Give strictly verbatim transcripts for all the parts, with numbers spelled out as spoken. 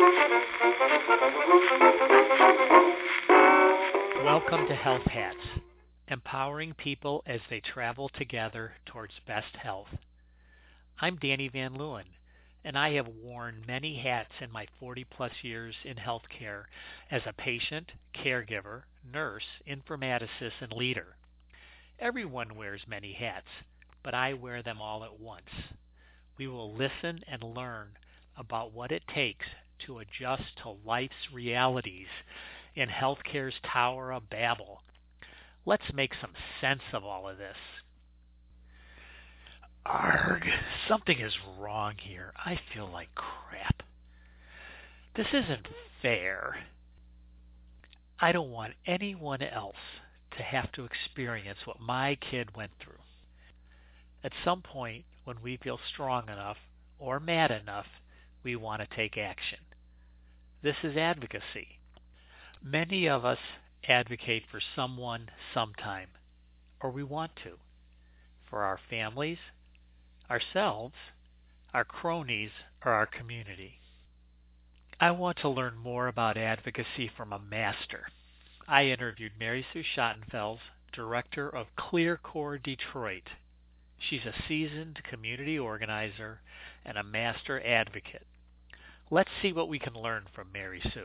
Welcome to Health Hats, empowering people as they travel together towards best health. I'm Danny Van Leeuwen, and I have worn many hats in my forty-plus years in healthcare as a patient, caregiver, nurse, informaticist, and leader. Everyone wears many hats, but I wear them all at once. We will listen and learn about what it takes to adjust to life's realities in healthcare's Tower of Babel. Let's make some sense of all of this. Arg, something is wrong here. I feel like crap. This isn't fair. I don't want anyone else to have to experience what my kid went through. At some point, when we feel strong enough or mad enough, we want to take action. This is advocacy. Many of us advocate for someone sometime, or we want to, for our families, ourselves, our cronies, or our community. I want to learn more about advocacy from a master. I interviewed Mary Sue Schottenfels, director of ClearCore Detroit. She's a seasoned community organizer and a master advocate. Let's see what we can learn from Mary Sue.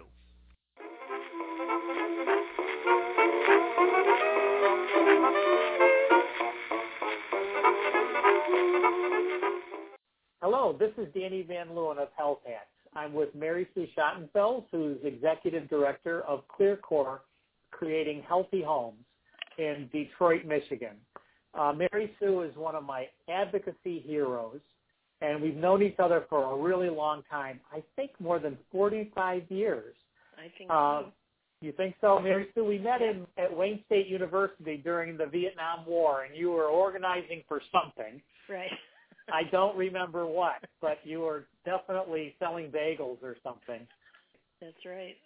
Hello, this is Danny Van Leeuwen of Health Hats. I'm with Mary Sue Schottenfels, who's Executive Director of ClearCore, Creating Healthy Homes in Detroit, Michigan. Uh, Mary Sue is one of my advocacy heroes, and we've known each other for a really long time, I think more than forty-five years. I think uh, so. You think so, Mary Sue? We met in, at Wayne State University during the Vietnam War, and you were organizing for something. Right. I don't remember what, but you were definitely selling bagels or something. That's right.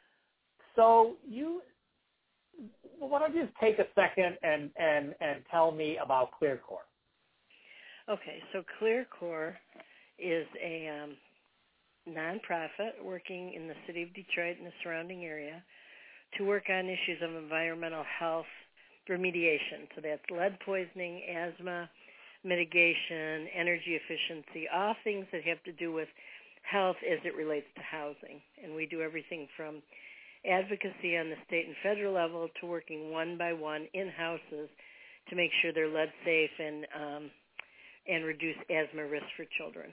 So you, well, why don't you just take a second and, and, and tell me about ClearCore? Okay, so ClearCore is a um, nonprofit working in the city of Detroit and the surrounding area to work on issues of environmental health remediation. So that's lead poisoning, asthma, mitigation, energy efficiency, all things that have to do with health as it relates to housing. And we do everything from advocacy on the state and federal level to working one by one in houses to make sure they're lead safe and um, and reduce asthma risk for children.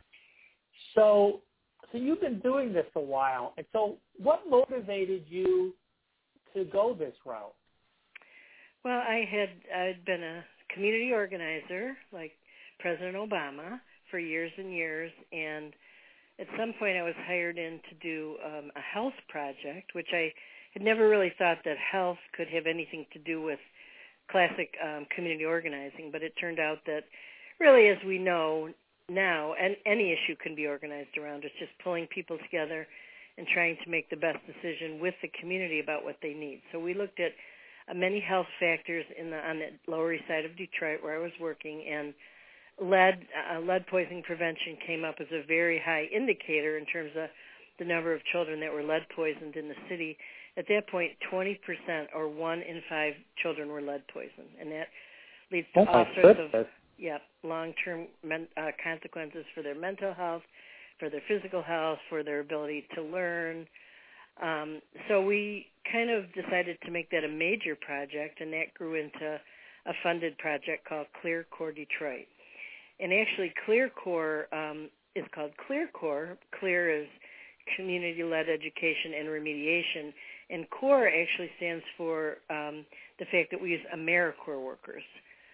So, so you've been doing this a while, and so what motivated you to go this route? Well, I had I'd been a community organizer like President Obama for years and years, and at some point I was hired in to do um, a health project, which I had never really thought that health could have anything to do with classic um, community organizing, but it turned out that really, as we know now, and any issue can be organized around. It's just pulling people together and trying to make the best decision with the community about what they need. So we looked at uh, many health factors in the, on the Lower East Side of Detroit where I was working, and lead uh, lead poisoning prevention came up as a very high indicator in terms of the number of children that were lead poisoned in the city. At that point, twenty percent or one in five children were lead poisoned, and that leads to oh all sorts goodness. of yeah, long-term men, uh, consequences for their mental health, for their physical health, for their ability to learn. Um, so we kind of decided to make that a major project, and that grew into a funded project called ClearCore Detroit. And actually, ClearCore um, is called ClearCore. Clear is community-led education and remediation, and CORE actually stands for um, the fact that we use AmeriCorps workers.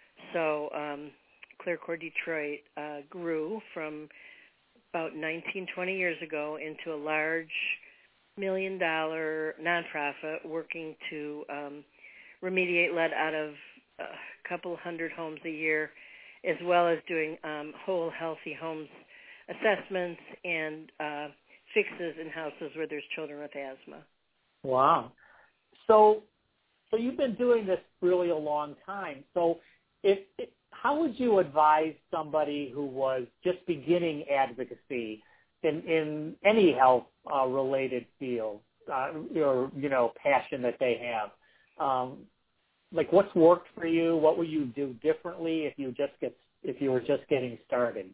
So um, ClearCore Detroit uh, grew from about nineteen, twenty years ago into a large million-dollar nonprofit working to um, remediate lead out of a couple hundred homes a year, as well as doing um, whole healthy homes assessments and uh, fixes in houses where there's children with asthma. Wow. So, so you've been doing this really a long time. So, if, if how would you advise somebody who was just beginning advocacy in, in any health uh, related field uh, or, you know, passion that they have. Um, like what's worked for you? What will you do differently if you just get, if you were just getting started?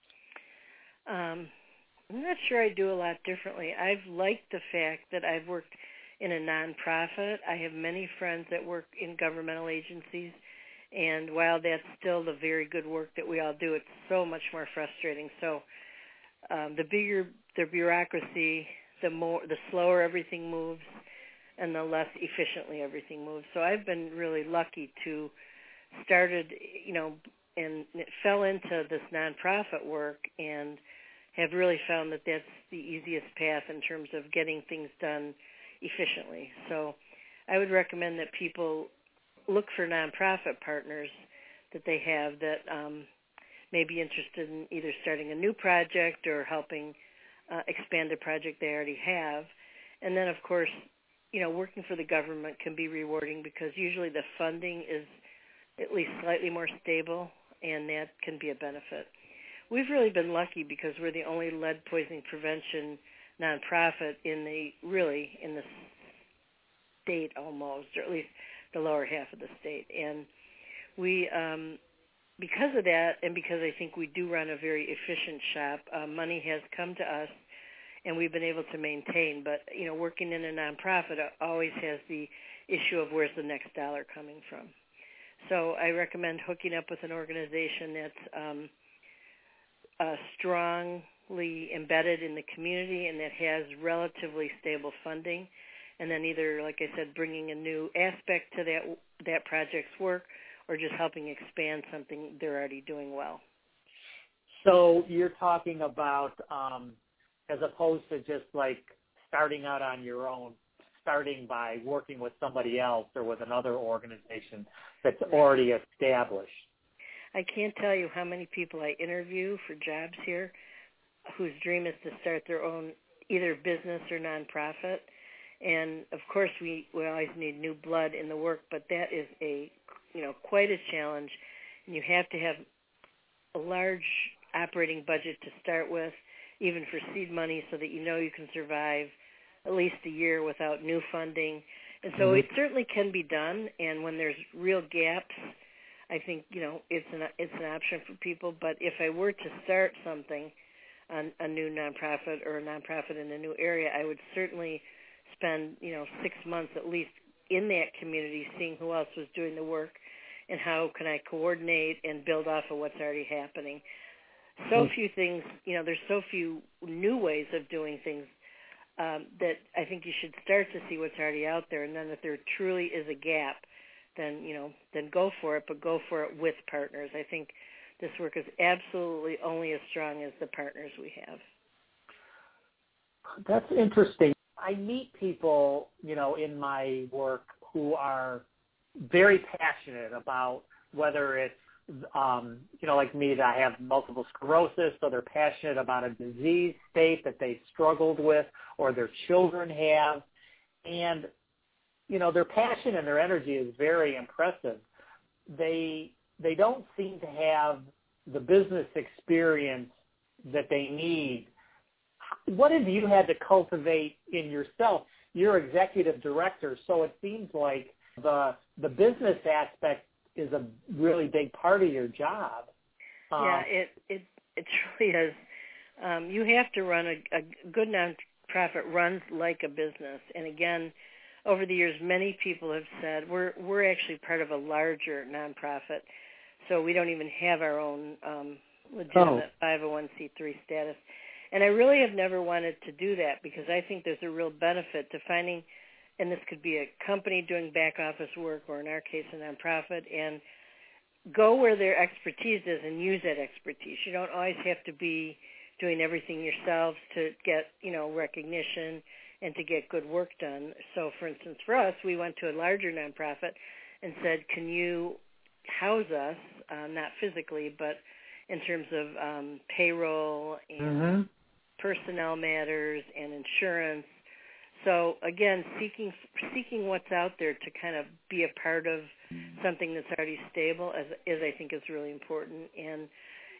Um, I'm not sure I do a lot differently. I've liked the fact that I've worked in a nonprofit. I have many friends that work in governmental agencies, and while that's still the very good work that we all do, it's so much more frustrating. So um, the bigger the bureaucracy, the more, the slower everything moves, and the less efficiently everything moves. So I've been really lucky to started, you know, and it fell into this nonprofit work and have really found that that's the easiest path in terms of getting things done efficiently. So I would recommend that people look for nonprofit partners that they have that um, may be interested in either starting a new project or helping uh, expand a project they already have. And then, of course, you know, working for the government can be rewarding because usually the funding is at least slightly more stable, and that can be a benefit. We've really been lucky because we're the only lead poisoning prevention nonprofit in the, really, in the state almost, or at least the lower half of the state. And we, um, because of that, and because I think we do run a very efficient shop, uh, money has come to us, and we've been able to maintain. But, you know, working in a nonprofit always has the issue of where's the next dollar coming from. So I recommend hooking up with an organization that's um, uh, strongly embedded in the community and that has relatively stable funding, and then either, like I said, bringing a new aspect to that that project's work or just helping expand something they're already doing well. So you're talking about um, as opposed to just like starting out on your own, starting by working with somebody else or with another organization that's already established. I can't tell you how many people I interview for jobs here whose dream is to start their own either business or nonprofit. And, of course, we, we always need new blood in the work, but that is a, you know, quite a challenge. And you have to have a large operating budget to start with, even for seed money, so that you know you can survive at least a year without new funding. And so mm-hmm. it certainly can be done, and when there's real gaps, I think, you know, it's an it's an option for people. But if I were to start something, a, a new nonprofit or a nonprofit in a new area, I would certainly spend, you know, six months at least in that community, seeing who else was doing the work and how can I coordinate and build off of what's already happening. So mm-hmm. few things, you know, there's so few new ways of doing things um, that I think you should start to see what's already out there. And then if there truly is a gap, then, you know, then go for it, but go for it with partners. I think this work is absolutely only as strong as the partners we have. That's interesting. I meet people, you know, in my work who are very passionate about whether it's, um, you know, like me, that I have multiple sclerosis, so they're passionate about a disease state that they struggled with or their children have. And, you know, their passion and their energy is very impressive. They they don't seem to have the business experience that they need. What have you had to cultivate in yourself? You're executive director, so it seems like the the business aspect is a really big part of your job. Um, yeah, it it it truly is. Um, you have to run a, a good nonprofit runs like a business, and again, over the years, many people have said we're we're actually part of a larger nonprofit, so we don't even have our own um, legitimate oh. five oh one c three status. And I really have never wanted to do that because I think there's a real benefit to finding, and this could be a company doing back office work or in our case a nonprofit, and go where their expertise is and use that expertise. You don't always have to be doing everything yourselves to get, you know, recognition and to get good work done. So, for instance, for us, we went to a larger nonprofit and said, can you house us, uh, not physically, but in terms of um, payroll and mm-hmm. personnel matters and insurance. So, again, seeking seeking what's out there to kind of be a part of something that's already stable is, is I think, is really important. And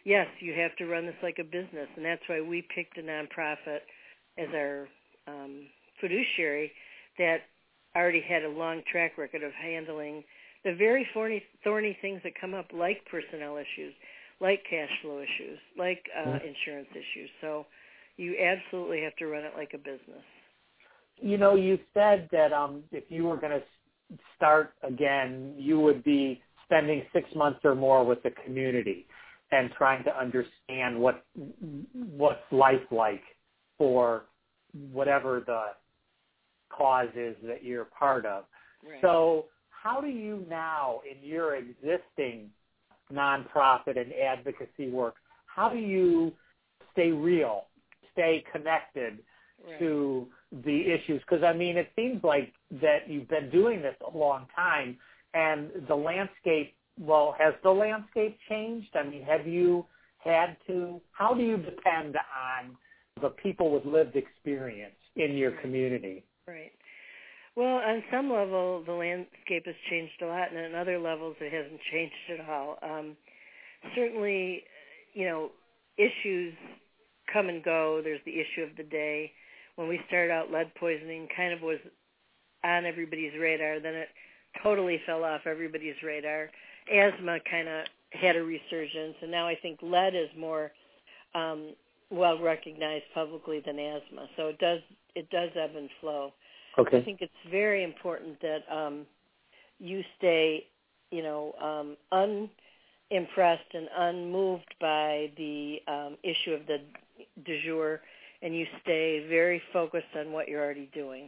yes, you have to run this like a business, and that's why we picked a nonprofit as our um, fiduciary that already had a long track record of handling the very thorny, thorny things that come up, like personnel issues, like cash flow issues, like uh, mm-hmm. insurance issues. So you absolutely have to run it like a business. You know, you said that um, if you were going to start again, you would be spending six months or more with the community and trying to understand what what's life like for whatever the cause is that you're part of. Right. So how do you now, in your existing nonprofit and advocacy work, how do you stay real, stay connected right. to the issues? Because, I mean, it seems like that you've been doing this a long time, and the landscape, well, has the landscape changed? I mean, have you had to, how do you depend on the people with lived experience in your right. community? Right. Well, on some level, the landscape has changed a lot, and on other levels, it hasn't changed at all. Um, certainly, you know, issues come and go. There's the issue of the day. When we started out, lead poisoning kind of was on everybody's radar. Then it totally fell off everybody's radar. Asthma kind of had a resurgence, and now I think lead is more um, well recognized publicly than asthma. So it does it does ebb and flow. Okay. I think it's very important that um, you stay, you know, um, unimpressed and unmoved by the um, issue of the du jour, and you stay very focused on what you're already doing.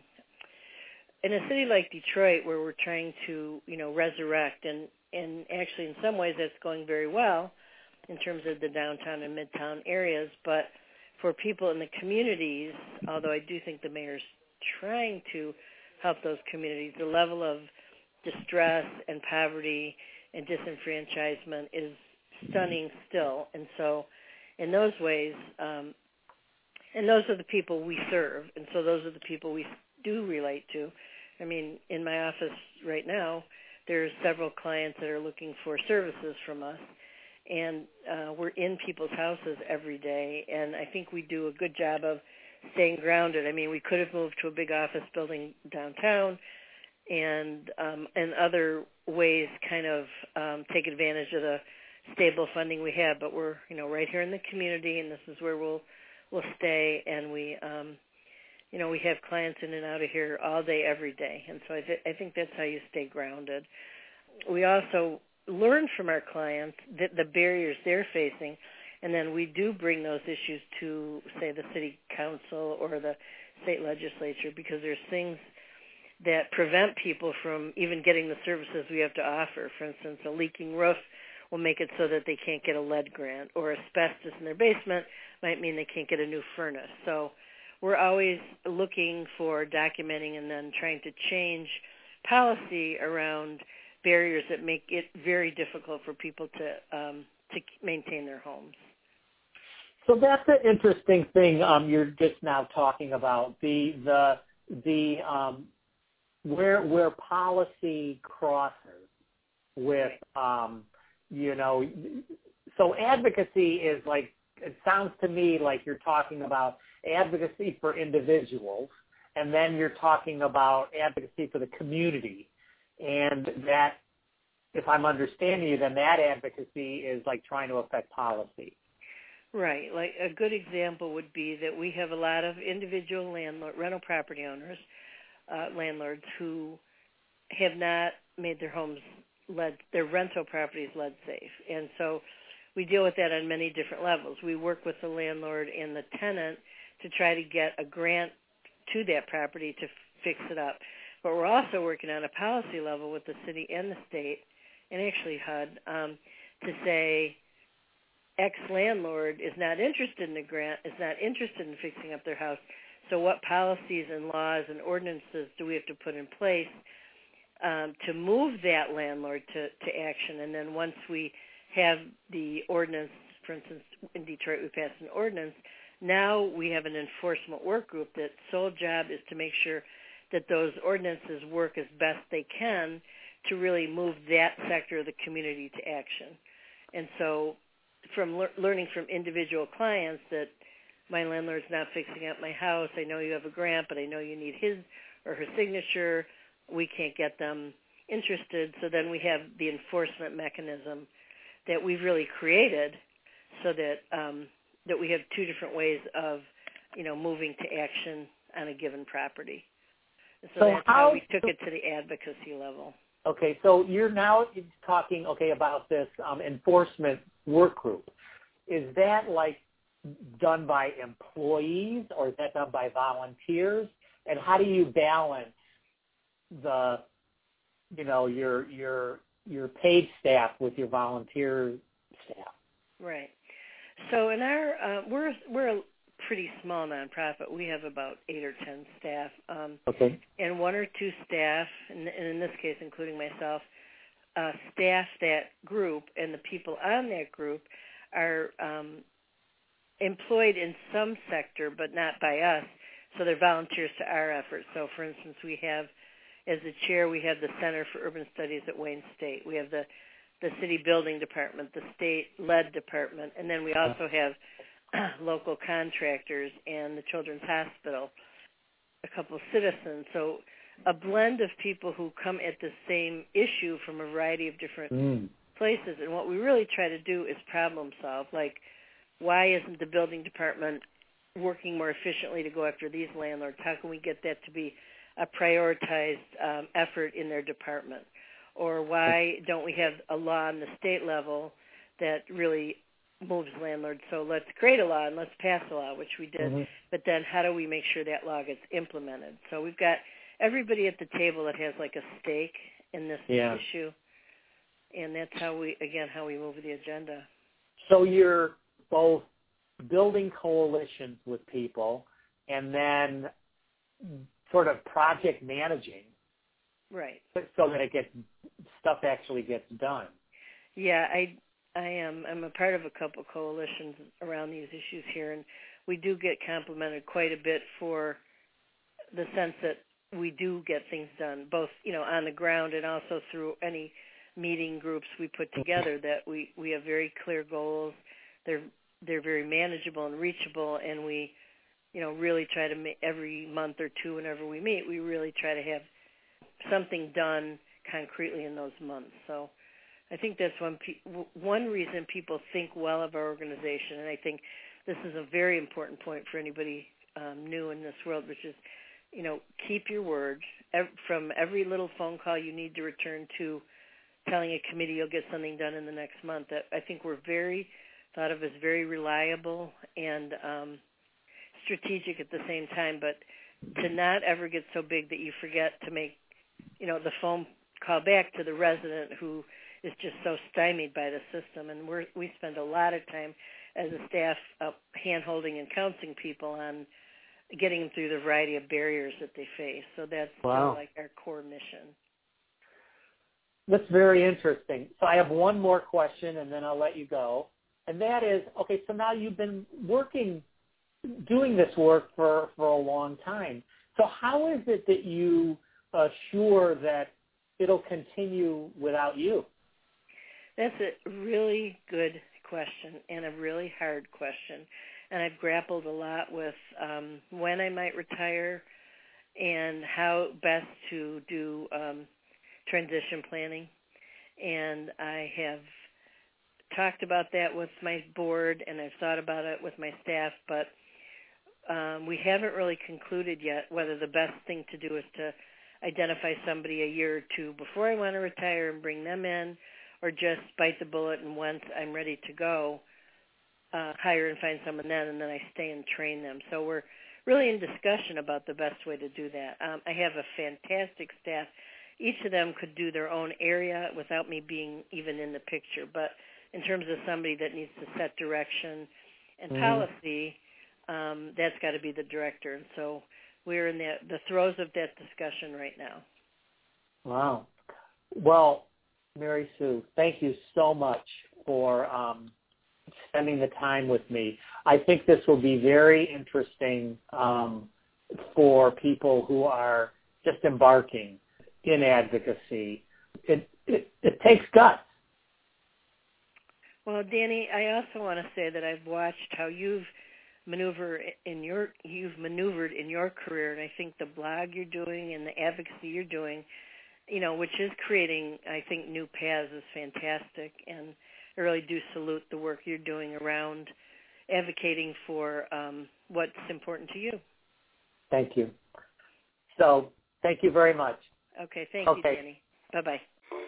In a city like Detroit, where we're trying to, you know, resurrect, and, and actually in some ways that's going very well in terms of the downtown and midtown areas, but for people in the communities, although I do think the mayor's trying to help those communities, the level of distress and poverty and disenfranchisement is stunning still. And so in those ways, um, and those are the people we serve, and so those are the people we do relate to. I mean, in my office right now, there's several clients that are looking for services from us, and uh, we're in people's houses every day, and I think we do a good job of staying grounded. I mean, we could have moved to a big office building downtown and um, in other ways kind of um, take advantage of the stable funding we have, but we're, you know, right here in the community, and this is where we'll we'll stay, and we, um, you know, we have clients in and out of here all day, every day, and so I, th- I think that's how you stay grounded. We also learn from our clients that the barriers they're facing, and then we do bring those issues to, say, the city council or the state legislature, because there's things that prevent people from even getting the services we have to offer. For instance, a leaking roof will make it so that they can't get a lead grant, or asbestos in their basement might mean they can't get a new furnace. So we're always looking for documenting and then trying to change policy around barriers that make it very difficult for people to um, to maintain their homes. So that's an interesting thing um, you're just now talking about, the the the um, where where policy crosses with um, you know, so advocacy is like, it sounds to me like you're talking about advocacy for individuals, and then you're talking about advocacy for the community, and that, if I'm understanding you, then that advocacy is like trying to affect policy. Right. Like a good example would be that we have a lot of individual landlord, rental property owners, uh, landlords who have not made their homes lead, their rental properties lead safe. And so we deal with that on many different levels. We work with the landlord and the tenant to try to get a grant to that property to f- fix it up. But we're also working on a policy level with the city and the state, and actually H U D, um, to say ex-landlord is not interested in the grant, is not interested in fixing up their house. So what policies and laws and ordinances do we have to put in place um, to move that landlord to, to action? And then once we have the ordinance, for instance, in Detroit we passed an ordinance, now we have an enforcement work group that sole job is to make sure that those ordinances work as best they can to really move that sector of the community to action. And so from le- learning from individual clients that my landlord's not fixing up my house. I know you have a grant, but I know you need his or her signature. We can't get them interested. So then we have the enforcement mechanism that we've really created so that um, that we have two different ways of, you know, moving to action on a given property. And so, so that's how, how we took it to the advocacy level. Okay, so you're now talking, okay, about this um, enforcement work group. Is that like done by employees or is that done by volunteers? And how do you balance the, you know, your your your paid staff with your volunteer staff? Right. So in our uh, we're we're a pretty small nonprofit. We have about eight or ten staff. Um, okay. And one or two staff, and in this case, including myself, uh, staff that group, and the people on that group are um, employed in some sector, but not by us. So they're volunteers to our efforts. So, for instance, we have, as the chair, we have the Center for Urban Studies at Wayne State. We have the, the city building department, the state-led department, and then we also have local contractors and the Children's Hospital, a couple of citizens. So a blend of people who come at the same issue from a variety of different mm. places. And what we really try to do is problem solve. Like, why isn't the building department working more efficiently to go after these landlords? How can we get that to be a prioritized um, effort in their department? Or why don't we have a law on the state level that really moves landlords? So let's create a law and let's pass a law, which we did. Mm-hmm. But then how do we make sure that law gets implemented? So we've got everybody at the table that has like a stake in this yeah. issue. And that's how we, again, how we move the agenda. So you're both building coalitions with people and then sort of project managing. Right. So that it gets, stuff actually gets done. Yeah, I I am. I'm a part of a couple coalitions around these issues here, and we do get complimented quite a bit for the sense that we do get things done, both, you know, on the ground and also through any meeting groups we put together, that we, we have very clear goals. They're they're very manageable and reachable, and we, you know, really try to make every month or two whenever we meet, we really try to have something done concretely in those months. So I think that's one pe- one reason people think well of our organization, and I think this is a very important point for anybody um, new in this world, which is, you know, keep your word. Ev- from every little phone call you need to return to telling a committee you'll get something done in the next month, that I think we're very thought of as very reliable and um, strategic at the same time, but to not ever get so big that you forget to make, you know, the phone call back to the resident who is just so stymied by the system. And we're, we spend a lot of time as a staff uh, hand-holding and counseling people on getting them through the variety of barriers that they face. So that's wow. sort of like our core mission. That's very interesting. So I have one more question, and then I'll let you go. And that is, okay, so now you've been working, doing this work for, for a long time. So how is it that you assure that it'll continue without you? That's a really good question and a really hard question. And I've grappled a lot with um, when I might retire and how best to do um, transition planning. And I have talked about that with my board, and I've thought about it with my staff, but um, we haven't really concluded yet whether the best thing to do is to identify somebody a year or two before I want to retire and bring them in, or just bite the bullet and once I'm ready to go, uh, hire and find someone then, and then I stay and train them. So we're really in discussion about the best way to do that. Um, I have a fantastic staff. Each of them could do their own area without me being even in the picture. But in terms of somebody that needs to set direction and mm-hmm. policy, um, that's got to be the director. And so we're in the, the throes of that discussion right now. Wow. Well, Mary Sue, thank you so much for um, spending the time with me. I think this will be very interesting um, for people who are just embarking in advocacy. It, it, it takes guts. Well, Danny, I also want to say that I've watched how you've maneuver in your you've maneuvered in your career, and I think the blog you're doing and the advocacy you're doing, you know, which is creating, I think, new paths, is fantastic, and I really do salute the work you're doing around advocating for um, what's important to you. Thank you. So, thank you very much. Okay, thank okay. you, Danny. Bye-bye.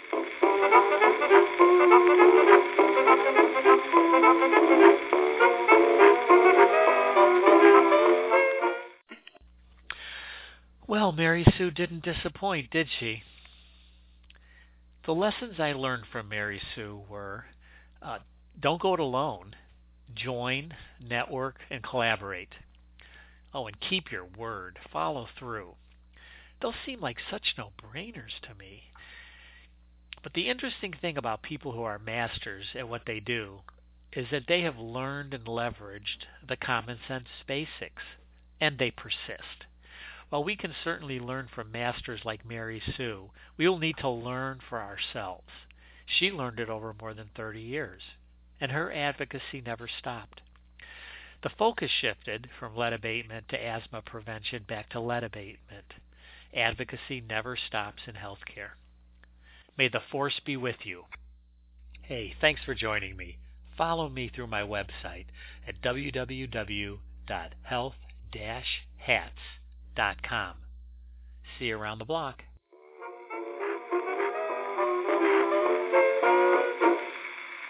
Well, Mary Sue didn't disappoint, did she? The lessons I learned from Mary Sue were, uh, don't go it alone. Join, network, and collaborate. Oh, and keep your word. Follow through. Those seem like such no-brainers to me. But the interesting thing about people who are masters at what they do is that they have learned and leveraged the common sense basics, and they persist. While we can certainly learn from masters like Mary Sue, we will need to learn for ourselves. She learned it over more than thirty years, and her advocacy never stopped. The focus shifted from lead abatement to asthma prevention back to lead abatement. Advocacy never stops in healthcare. May the force be with you. Hey, thanks for joining me. Follow me through my website at w w w dot health dash hats dot com. See you around the block.